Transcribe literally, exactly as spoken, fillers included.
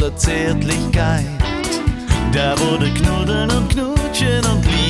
voller Zärtlichkeit. Da wurde Knuddeln und Knutschen und Liebe